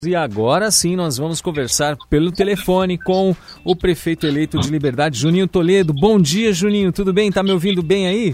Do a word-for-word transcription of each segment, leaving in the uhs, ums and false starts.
E agora sim nós vamos conversar pelo telefone com o prefeito eleito de Liberdade, Juninho Toledo. Bom dia, Juninho, tudo bem? Tá me ouvindo bem aí?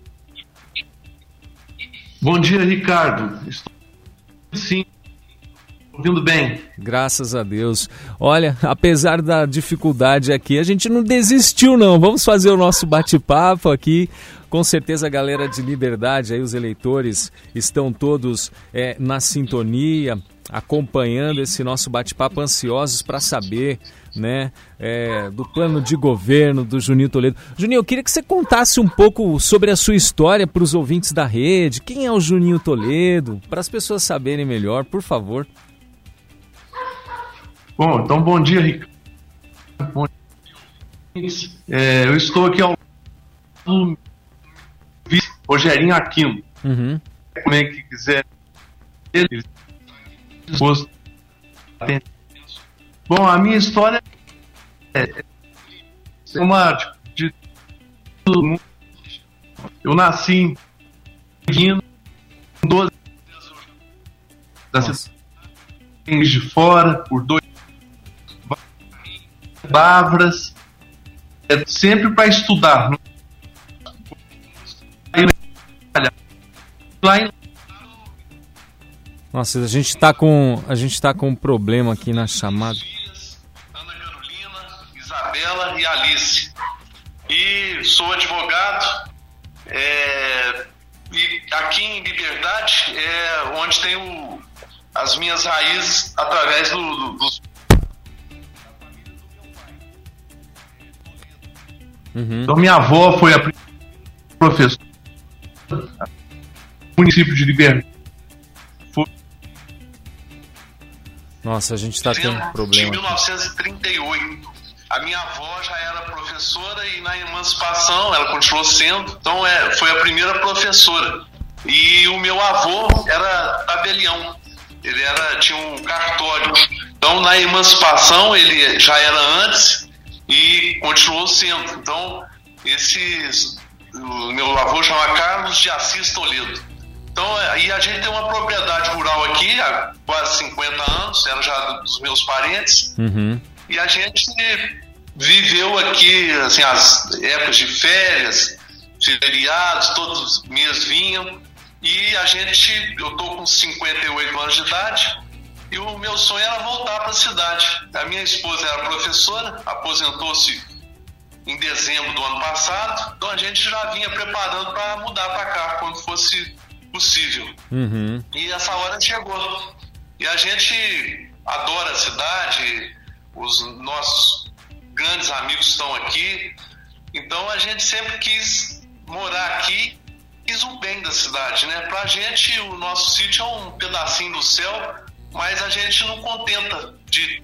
Bom dia, Ricardo. Estou sim, ouvindo bem. Graças a Deus. Olha, apesar da dificuldade aqui, a gente não desistiu não. Vamos fazer o nosso bate-papo aqui. Com certeza a galera de Liberdade, aí os eleitores estão todos é, na sintonia, acompanhando esse nosso bate-papo, ansiosos para saber, né, é, do plano de governo do Juninho Toledo. Juninho, eu queria que você contasse um pouco sobre a sua história para os ouvintes da rede. Quem é o Juninho Toledo? Para as pessoas saberem melhor, por favor. Bom, então bom dia, Ricardo. Bom dia. É, eu estou aqui ao lado do Rogerinho Aquino. Uhum. Como é que quiser. Ele... Bom, a minha história é uma de, de, eu nasci em doze da cidade de fora por dois Bávaro, é, sempre para estudar. Lá em Nossa, a gente está com a gente tá com um problema aqui na chamada. Ana Carolina, Isabela e Alice. E sou advogado. É, e aqui em Liberdade é onde tenho as minhas raízes através do, do, dos. Uhum. Então minha avó foi a professora do município de Liberdade. Nossa, a gente está tendo um problema. Em mil novecentos e trinta e oito, a minha avó já era professora e na emancipação ela continuou sendo, então é, foi a primeira professora. E o meu avô era tabelião, ele era, tinha um cartório. Então na emancipação ele já era antes e continuou sendo. Então esse, o meu avô chama Carlos de Assis Toledo. Então, aí a gente tem uma propriedade rural aqui há quase cinquenta anos, era já dos meus parentes, uhum. E a gente viveu aqui, assim, as épocas de férias, feriados, todos os meses vinham, e a gente, eu tô com cinquenta e oito anos de idade, e o meu sonho era voltar para a cidade. A minha esposa era professora, aposentou-se em dezembro do ano passado, então a gente já vinha preparando para mudar para cá, quando fosse possível. Uhum. E essa hora chegou. E a gente adora a cidade, os nossos grandes amigos estão aqui, então a gente sempre quis morar aqui, quis o bem da cidade, né? Pra gente, o nosso sítio é um pedacinho do céu, mas a gente não contenta de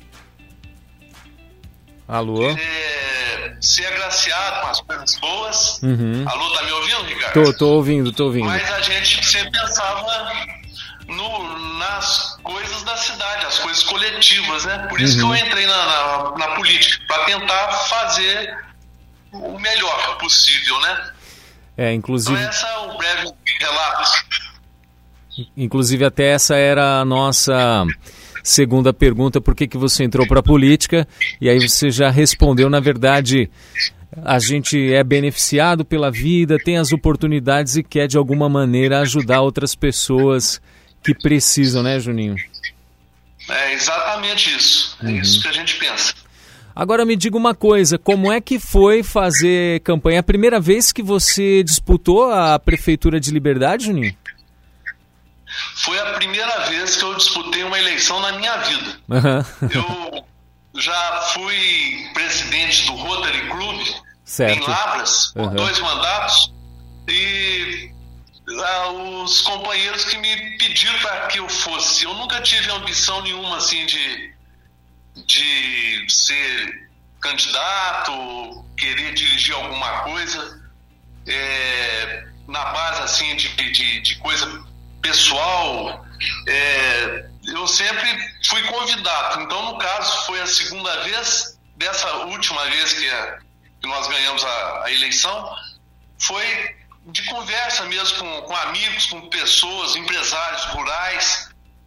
Alô? É, ser agraciado com as coisas boas. Uhum. Alô, tá me ouvindo, Ricardo? Tô, tô ouvindo, tô ouvindo. Mas a gente sempre pensava no, nas coisas da cidade, as coisas coletivas, né? Por isso uhum. que eu entrei na, na, na política, para tentar fazer o melhor possível, né? É, inclusive... Então esse é o breve relato. Inclusive até essa era a nossa... segunda pergunta, por que que você entrou para a política? E aí você já respondeu, na verdade, a gente é beneficiado pela vida, tem as oportunidades e quer de alguma maneira ajudar outras pessoas que precisam, né, Juninho? É exatamente isso, é uhum. isso que a gente pensa. Agora me diga uma coisa, como é que foi fazer campanha? É a primeira vez que você disputou a Prefeitura de Liberdade, Juninho? Foi a primeira vez que eu disputei uma eleição na minha vida. Uhum. Eu já fui presidente do Rotary Club certo. em Lavras, por uhum. dois mandatos, e ah, os companheiros que me pediram para que eu fosse. Eu nunca tive ambição nenhuma assim de, de ser candidato, querer dirigir alguma coisa, é, na base assim de, de, de coisa pessoal, é, eu sempre fui convidado. Então, no caso, foi a segunda vez, dessa última vez que, a, que nós ganhamos a, a eleição, foi de conversa mesmo com, com amigos, com pessoas, empresários rurais,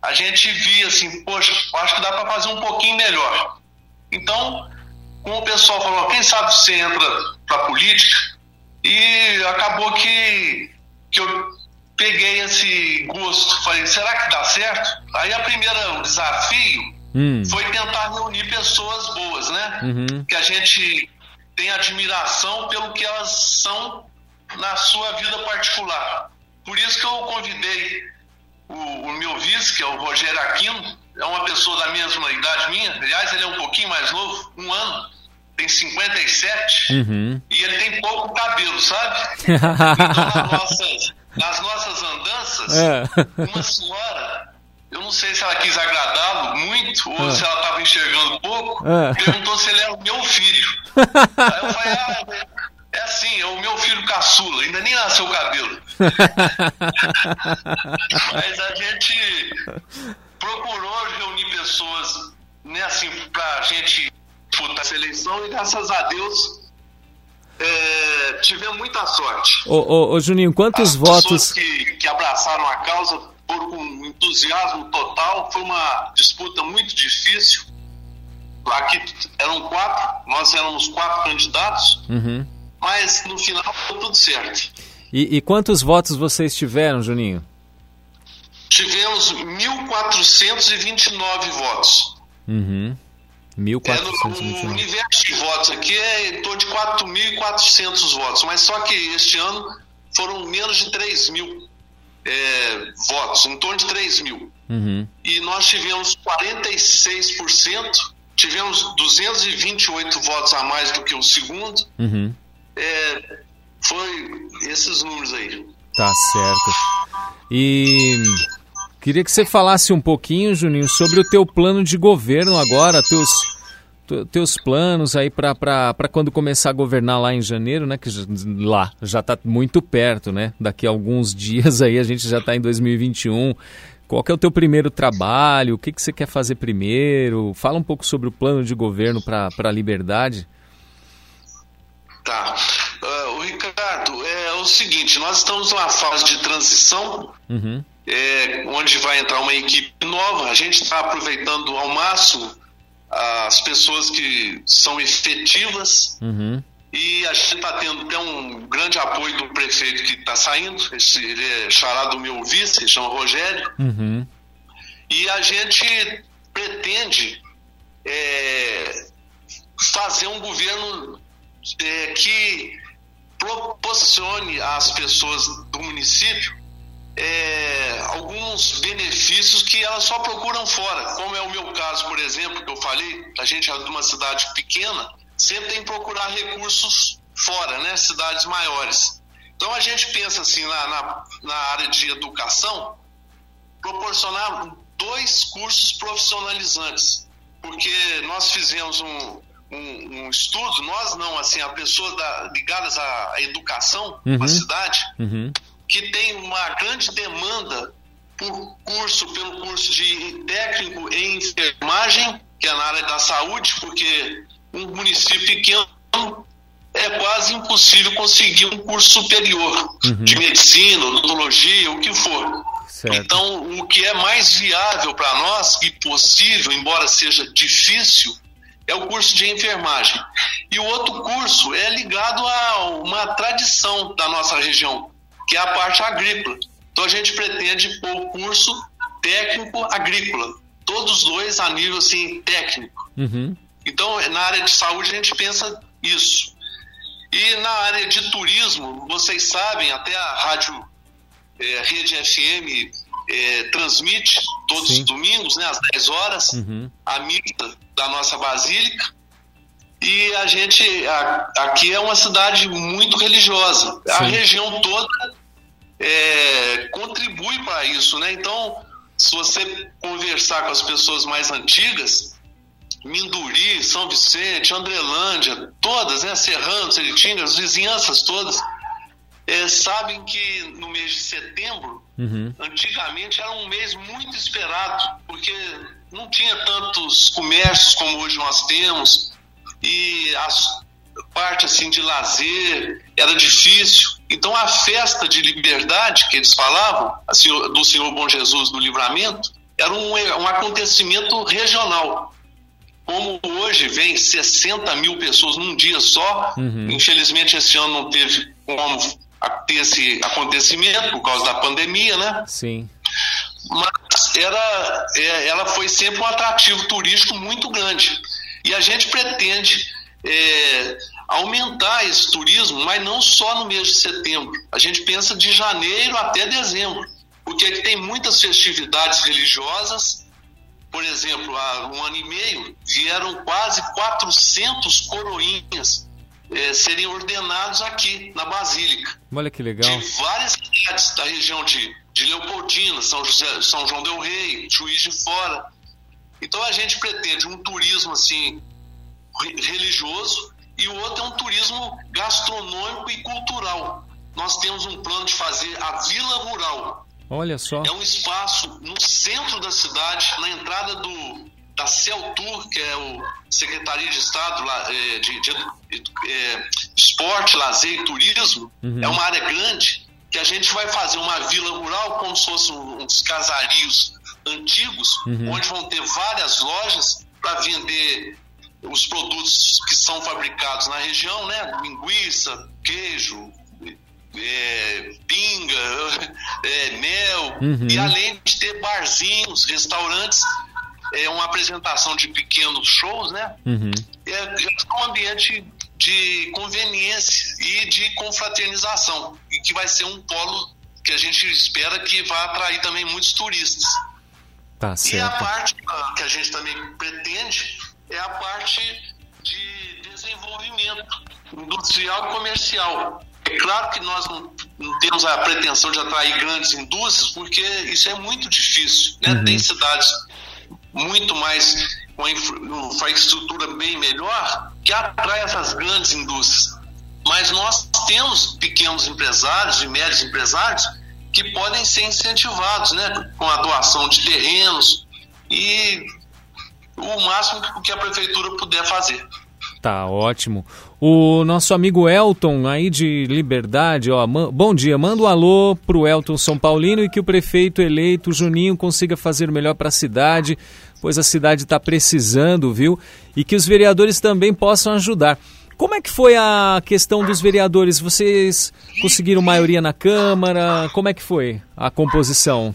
a gente via assim, poxa, acho que dá para fazer um pouquinho melhor. Então, como o pessoal falou, quem sabe você entra para a política, e acabou que, que eu peguei esse gosto, falei, será que dá certo? Aí a primeira, o desafio hum. foi tentar reunir pessoas boas, né? Uhum. Que a gente tem admiração pelo que elas são na sua vida particular. Por isso que eu convidei o, o meu vice, que é o Rogério Aquino, é uma pessoa da mesma idade minha, aliás, ele é um pouquinho mais novo, um ano, tem cinquenta e sete, uhum. e ele tem pouco cabelo, sabe? Então, nas nossas, nas nossas andanças, é. uma senhora, eu não sei se ela quis agradá-lo muito, ou é. se ela estava enxergando pouco, é. perguntou se ele era o meu filho. Aí eu falei, ah, é assim, é o meu filho caçula, ainda nem nasceu o cabelo. Mas a gente procurou reunir pessoas, né, assim, pra gente disputar essa eleição, e graças a Deus é, tivemos muita sorte. Ô, ô, ô Juninho, quantos As votos... pessoas que, que abraçaram a causa foram com entusiasmo total, foi uma disputa muito difícil. Aqui eram quatro, nós éramos quatro candidatos, uhum. mas no final ficou tudo certo. E, e quantos votos vocês tiveram, Juninho? Tivemos mil quatrocentos e vinte e nove votos. Uhum. mil quatrocentos e vinte e nove. É, o universo de votos aqui é em torno de quatro mil e quatrocentos votos, mas só que este ano foram menos de três mil é, votos, em torno de três mil. Uhum. E nós tivemos quarenta e seis por cento, tivemos duzentos e vinte e oito votos a mais do que o segundo. Uhum. É, foi esses números aí. Tá certo. E queria que você falasse um pouquinho, Juninho, sobre o teu plano de governo agora, teus, teus planos aí para quando começar a governar lá em janeiro, né? Que lá já está muito perto, né? Daqui a alguns dias aí a gente já está em dois mil e vinte e um. Qual que é o teu primeiro trabalho? O que, que você quer fazer primeiro? Fala um pouco sobre o plano de governo para a Liberdade. Tá. Uh, o Ricardo, é o seguinte, nós estamos numa fase de transição, uhum. é, onde vai entrar uma equipe nova. A gente está aproveitando ao máximo as pessoas que são efetivas, uhum. e a gente está tendo até um grande apoio do prefeito que está saindo. Esse, ele é xará do meu vice, ele chama Rogério, uhum. e a gente pretende é, fazer um governo é, que proporcione às pessoas do município é, alguns benefícios que elas só procuram fora, como é o meu caso, por exemplo, que eu falei, a gente é de uma cidade pequena, sempre tem que procurar recursos fora, né, cidades maiores. Então a gente pensa assim, na, na, na área de educação, proporcionar dois cursos profissionalizantes, porque nós fizemos um Um, um estudo, nós não, assim, a pessoas da, ligadas à educação uhum. na cidade, uhum. que tem uma grande demanda por curso, pelo curso de técnico em enfermagem, que é na área da saúde, porque um município pequeno é quase impossível conseguir um curso superior uhum. de medicina, odontologia, o que for. Certo. Então, o que é mais viável para nós e possível, embora seja difícil, é o curso de enfermagem. E o outro curso é ligado a uma tradição da nossa região, que é a parte agrícola. Então a gente pretende pôr o curso técnico agrícola, todos dois a nível assim, técnico. Uhum. Então na área de saúde a gente pensa isso. E na área de turismo, vocês sabem, até a rádio é, Rede F M é, transmite todos Sim. os domingos, né, às dez horas, uhum. a missa da nossa basílica, e a gente a, aqui é uma cidade muito religiosa. Sim. A região toda é, contribui para isso, né? Então, se você conversar com as pessoas mais antigas, Minduri, São Vicente, Andrelândia, todas, né, Serrano, Seritinga, as vizinhanças todas, é, sabem que no mês de setembro, uhum. antigamente era um mês muito esperado, porque não tinha tantos comércios como hoje nós temos, e a parte assim, de lazer era difícil. Então a festa de liberdade que eles falavam, assim, do Senhor Bom Jesus do Livramento, era um, um acontecimento regional. Como hoje vem sessenta mil pessoas num dia só, uhum. Infelizmente esse ano não teve como ter esse acontecimento por causa da pandemia, né? Sim. Mas era, ela foi sempre um atrativo turístico muito grande. E a gente pretende é, aumentar esse turismo, mas não só no mês de setembro. A gente pensa de janeiro até dezembro, porque aqui tem muitas festividades religiosas. Por exemplo, há um ano e meio vieram quase quatrocentos coroinhas é, serem ordenados aqui na Basílica. Olha que legal. De várias cidades da região de, de Leopoldina, São, José, São João del Rei, Juiz de Fora. Então a gente pretende um turismo assim religioso e o outro é um turismo gastronômico e cultural. Nós temos um plano de fazer a Vila Rural. Olha só. É um espaço no centro da cidade, na entrada do, da Celtur, que é o Secretaria de Estado de, de, de, de é, Esporte, Lazer e Turismo. Uhum. É uma área grande que a gente vai fazer uma vila rural como se fossem uns casarios antigos, uhum. onde vão ter várias lojas para vender os produtos que são fabricados na região, né? Linguiça, queijo, é, pinga, é, mel, uhum. e além de ter barzinhos, restaurantes, é uma apresentação de pequenos shows, né? Uhum. É, é um ambiente de conveniência e de confraternização, e que vai ser um polo que a gente espera que vai atrair também muitos turistas. Tá certo. E a parte que a gente também pretende é a parte de desenvolvimento industrial e comercial. É claro que nós não, não temos a pretensão de atrair grandes indústrias, porque isso é muito difícil, né? Uhum. Tem cidades muito mais com uma infraestrutura bem melhor que atrai essas grandes indústrias. Mas nós temos pequenos empresários e médios empresários que podem ser incentivados, né? Com a doação de terrenos e o máximo que a prefeitura puder fazer. Tá, ótimo. O nosso amigo Elton, aí de Liberdade, ó, man, bom dia, manda um alô pro Elton São Paulino e que o prefeito eleito Juninho consiga fazer o melhor para a cidade, pois a cidade está precisando, viu? E que os vereadores também possam ajudar. Como é que foi a questão dos vereadores? Vocês conseguiram maioria na Câmara? Como é que foi a composição?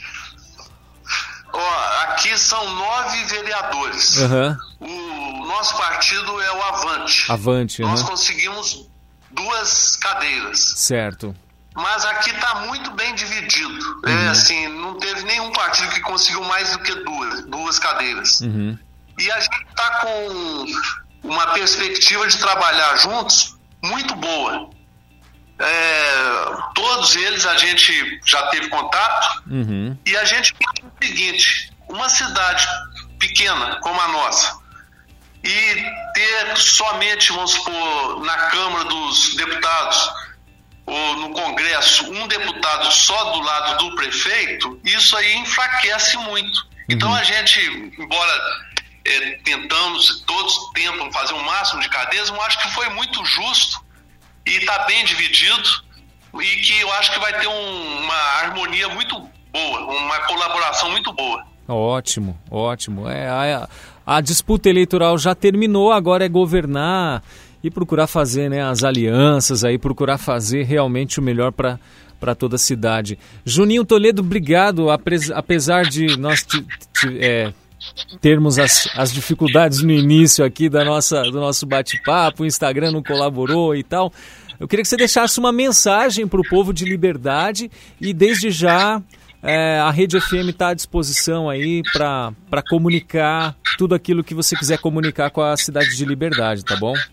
Ó, aqui são nove vereadores. Uhum. O nosso partido é o Avante. Avante, Nós uhum. conseguimos duas cadeiras. Certo. Mas aqui está muito bem dividido. Uhum. É, assim, não teve nenhum partido que conseguiu mais do que duas, duas cadeiras. Uhum. E a gente está com uma perspectiva de trabalhar juntos muito boa. É, todos eles a gente já teve contato, uhum. e a gente pensa o seguinte: uma cidade pequena como a nossa e ter somente, vamos supor, na Câmara dos Deputados ou no Congresso um deputado só do lado do prefeito, isso aí enfraquece muito. Uhum. Então a gente, embora é, tentamos, todos tentam fazer o máximo de cadeiras, eu acho que foi muito justo e está bem dividido, e que eu acho que vai ter um, uma harmonia muito boa, uma colaboração muito boa. Ótimo, ótimo. É, a, a disputa eleitoral já terminou, agora é governar e procurar fazer, né, as alianças, aí, procurar fazer realmente o melhor para para toda a cidade. Juninho Toledo, obrigado, apesar de nós t, t, é, termos as, as dificuldades no início aqui da nossa, do nosso bate-papo, o Instagram não colaborou e tal. Eu queria que você deixasse uma mensagem para o povo de Liberdade e desde já é, a Rede F M está à disposição aí para comunicar tudo aquilo que você quiser comunicar com a cidade de Liberdade, tá bom?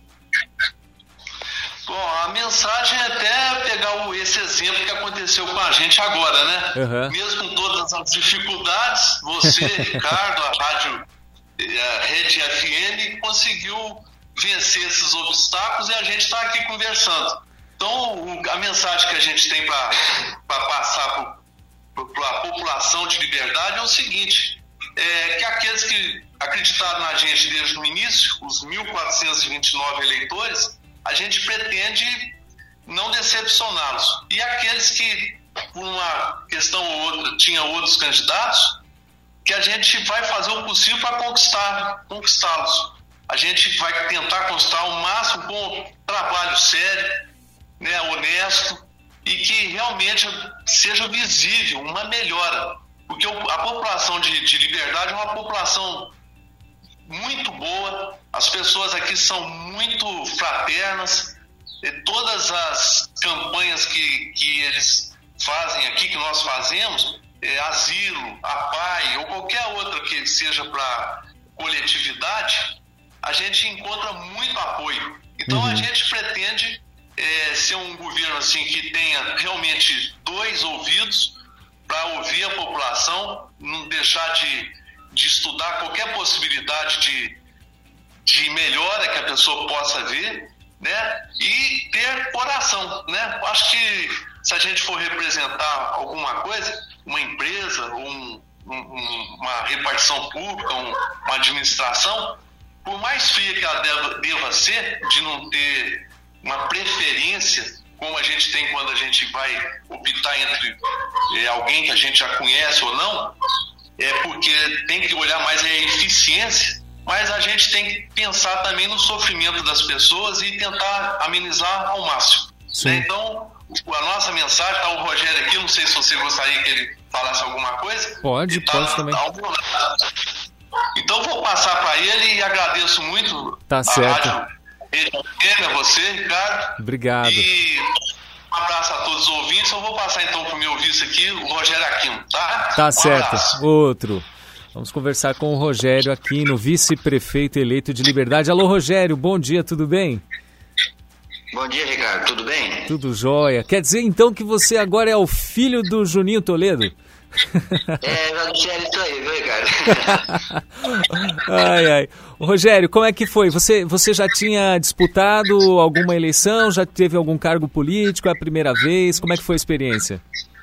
Bom, a mensagem é até pegar o, esse exemplo que aconteceu com a gente agora, né? Uhum. Mesmo com todas as dificuldades, você, Ricardo, a rádio, a Rede F M, conseguiu vencer esses obstáculos e a gente está aqui conversando. Então, a mensagem que a gente tem para passar para a população de Liberdade é o seguinte: é que aqueles que acreditaram na gente desde o início, os mil quatrocentos e vinte e nove eleitores, a gente pretende não decepcioná-los. E aqueles que, por uma questão ou outra, tinham outros candidatos, que a gente vai fazer o possível para conquistar, conquistá-los. A gente vai tentar conquistar o máximo com um trabalho sério, né, honesto, e que realmente seja visível uma melhora. Porque a população de, de Liberdade é uma população muito boa, as pessoas aqui são muito fraternas, e todas as campanhas que, que eles fazem aqui, que nós fazemos, é, asilo, A P A I ou qualquer outra que seja para coletividade, a gente encontra muito apoio. Então, uhum. a gente pretende é, ser um governo assim, que tenha realmente dois ouvidos para ouvir a população, não deixar de, de estudar qualquer possibilidade de, de melhora que a pessoa possa ver, né? E ter coração, né? Acho que se a gente for representar alguma coisa, uma empresa, um, um, uma repartição pública, um, uma administração, por mais fria que ela deva, deva ser, de não ter uma preferência, como a gente tem quando a gente vai optar entre é, alguém que a gente já conhece ou não, é porque tem que olhar mais a eficiência, mas a gente tem que pensar também no sofrimento das pessoas e tentar amenizar ao máximo. Né? Então, a nossa mensagem, está o Rogério aqui, não sei se você gostaria que ele falasse alguma coisa. Pode, tá, pode também. Tá, então, vou passar para ele e agradeço muito tá a certo. rádio. A você, Ricardo. Obrigado. E um abraço a todos os ouvintes. Eu vou passar então para o meu vice aqui, o Rogério Aquino, tá? Tá um certo. Abraço. Outro. Vamos conversar com o Rogério Aquino, vice-prefeito eleito de Liberdade. Alô, Rogério, bom dia, tudo bem? Bom dia, Ricardo, tudo bem? Tudo jóia. Quer dizer então que você agora é o filho do Juninho Toledo? É, já disseram isso aí, viu, Ricardo? Ai, ai. Rogério, como é que foi? Você, você já tinha disputado alguma eleição? Já teve algum cargo político? É a primeira vez? Como é que foi a experiência?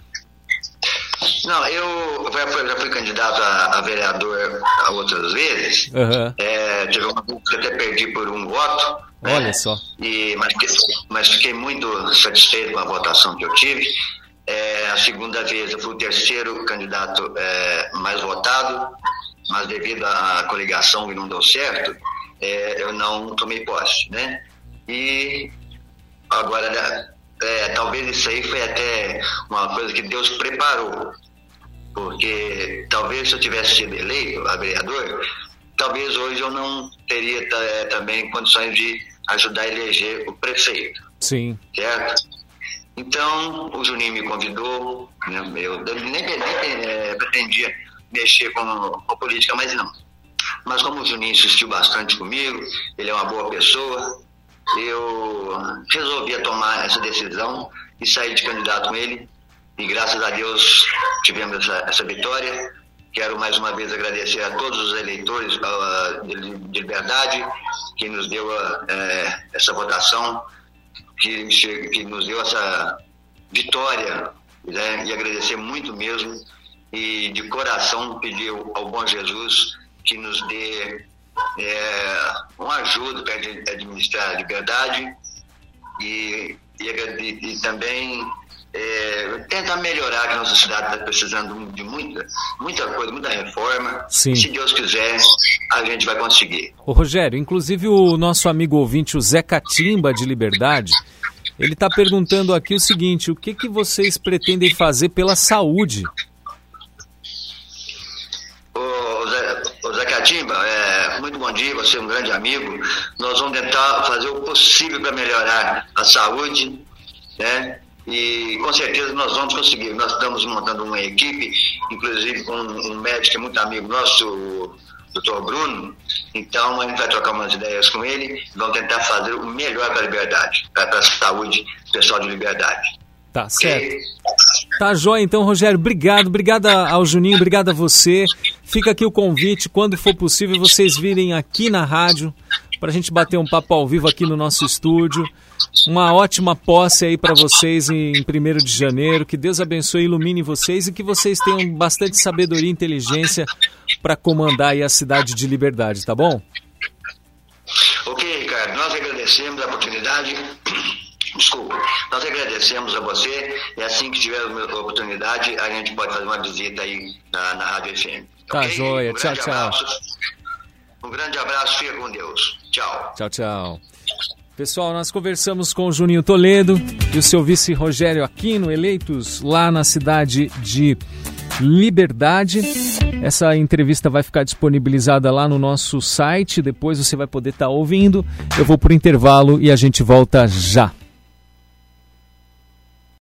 Não, eu já fui, já fui candidato a, a vereador outras vezes. Uhum. É, tive uma vez que eu até perdi por um voto. Olha né? só. E, mas, mas fiquei muito satisfeito com a votação que eu tive. É, a segunda vez eu fui o terceiro candidato é, mais votado, mas devido à coligação que não deu certo, é, eu não tomei posse, né? E agora, é, talvez isso aí foi até uma coisa que Deus preparou, porque talvez se eu tivesse sido eleito a vereador, talvez hoje eu não teria é, também condições de ajudar a eleger o prefeito. Sim. Certo? Então, o Juninho me convidou, né, eu nem, nem é, pretendia mexer com, com política, mas não. Mas como o Juninho insistiu bastante comigo, ele é uma boa pessoa, eu resolvi tomar essa decisão e sair de candidato com ele. E graças a Deus tivemos essa, essa vitória. Quero mais uma vez agradecer a todos os eleitores uh, de, de Liberdade que nos deu uh, essa votação, Que, que nos deu essa vitória, né? E agradecer muito mesmo e de coração pedir ao bom Jesus que nos dê é, uma ajuda para administrar a liberdade e, e, e também é, tentar melhorar, que a nossa cidade está precisando de muita, muita coisa, muita reforma. Sim. E se Deus quiser, a gente vai conseguir. Ô Rogério, inclusive o nosso amigo ouvinte, o Zé Catimba de Liberdade, ele está perguntando aqui o seguinte: o que, que vocês pretendem fazer pela saúde? Ô Zé, ô Zé Catimba, é, muito bom dia, você é um grande amigo. Nós vamos tentar fazer o possível para melhorar a saúde, né? E com certeza nós vamos conseguir. Nós estamos montando uma equipe, inclusive com um médico que é muito amigo nosso, o doutor Bruno. Então a gente vai trocar umas ideias com ele e vamos tentar fazer o melhor para a Liberdade, para a saúde do pessoal de Liberdade. Tá certo. Okay? Tá jóia então, Rogério. Obrigado, obrigado ao Juninho, obrigado a você. Fica aqui o convite, quando for possível, vocês virem aqui na rádio para a gente bater um papo ao vivo aqui no nosso estúdio. Uma ótima posse aí para vocês em primeiro de janeiro. Que Deus abençoe e ilumine vocês e que vocês tenham bastante sabedoria e inteligência para comandar aí a cidade de Liberdade, tá bom? Ok, Ricardo. Nós agradecemos a oportunidade. Desculpa. Nós agradecemos a você e assim que tiver a oportunidade, a gente pode fazer uma visita aí na, na Rádio F M. Tá okay? joia. Um tchau, tchau. Abraço. Um grande abraço, fica com Deus. Tchau. Tchau, tchau. Pessoal, nós conversamos com o Juninho Toledo e o seu vice Rogério Aquino, eleitos lá na cidade de Liberdade. Essa entrevista vai ficar disponibilizada lá no nosso site, depois você vai poder estar ouvindo. Eu vou pro intervalo e a gente volta já.